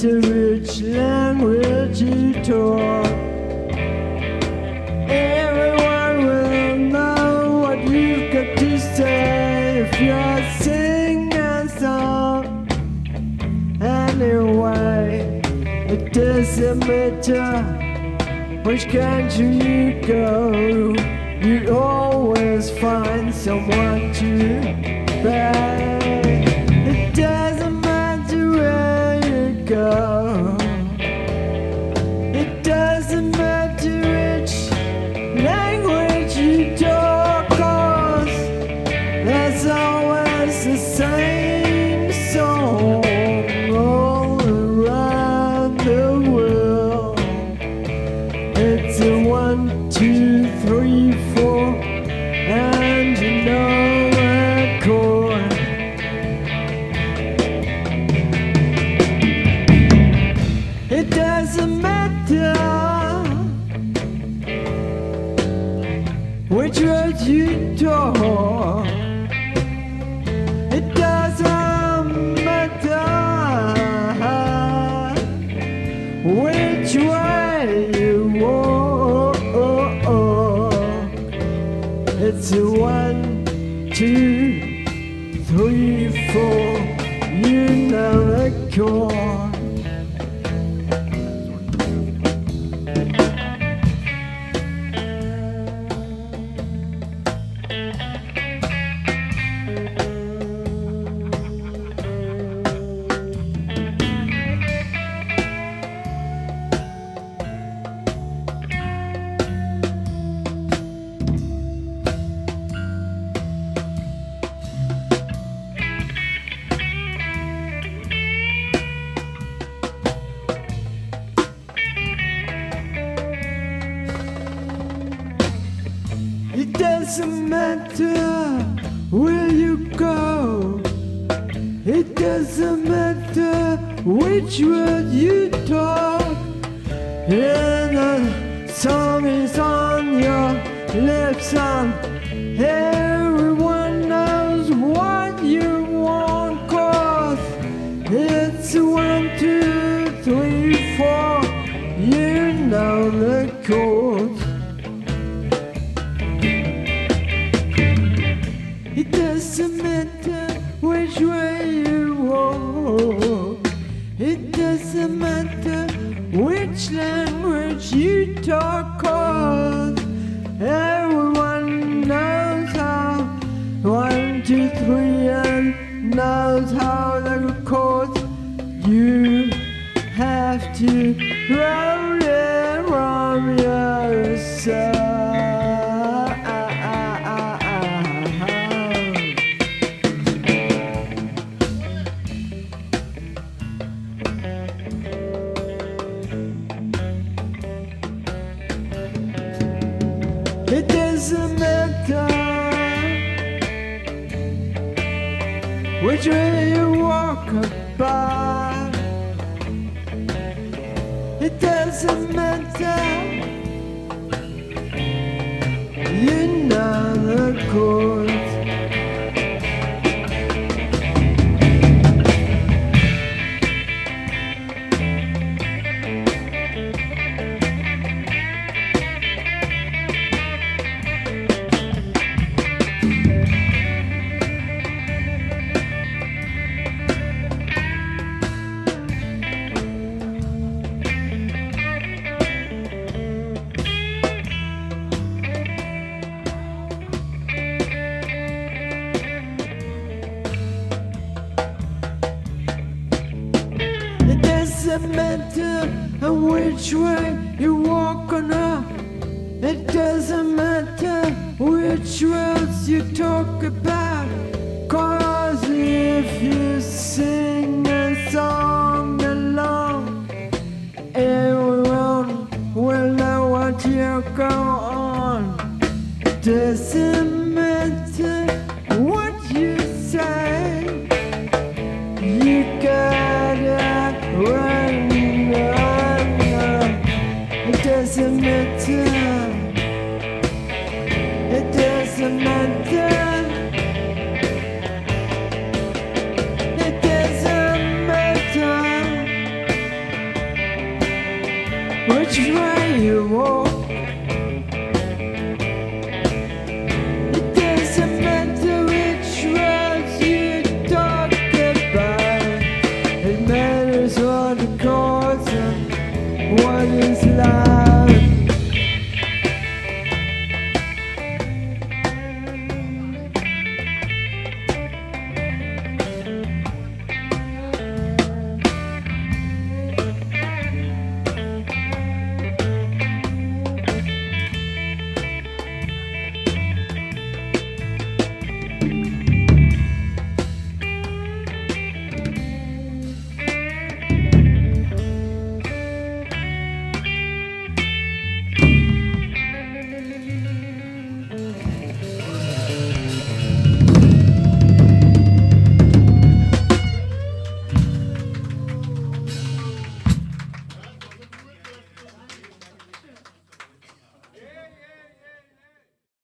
matter which language you talk. Everyone will know what you've got to say if you're singing a song. Anyway, it doesn't matter which country you go, you always find someone to beg. It doesn't matter where you go. It doesn't matter which language you talk, 'cause there's always the same song all around the world. It's a 1, 2, 3, 4, and you know the chord. It doesn't matter which word you talk. It doesn't matter which way you walk. It's a 1, 2, 3, 4. You know the chord. It doesn't matter where you go. It doesn't matter which word you talk. And the song is on your lips, and everyone knows what you want, 'cause it's a 1, 2, 3, 4. You know the chords. It doesn't matter which way you walk. It doesn't matter which language you talk, 'cause everyone knows how 1, 2, 3 and knows how the chords. You have to roll it from yourself. It doesn't matter which way you walk about. It doesn't matter. You know the chords. It doesn't matter which way you walk on up. It doesn't matter which words you talk about, 'cause if you sing a song along, everyone will know what you go on. It doesn't matter what you say. You gotta run. It doesn't matter. It doesn't matter.